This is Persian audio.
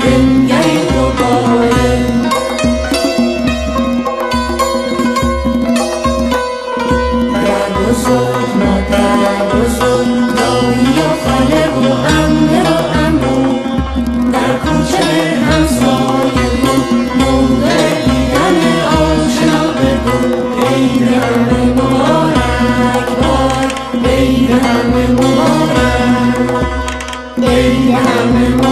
بنگریم دوباره. برد و زود مادر بزرگ، دایی و خاله و عمه و عمو، در کوچه همسایه بود موقع دیدن آشنا بگو عید همه مبارک باد، عید همه مبارک، عید همه مبارک.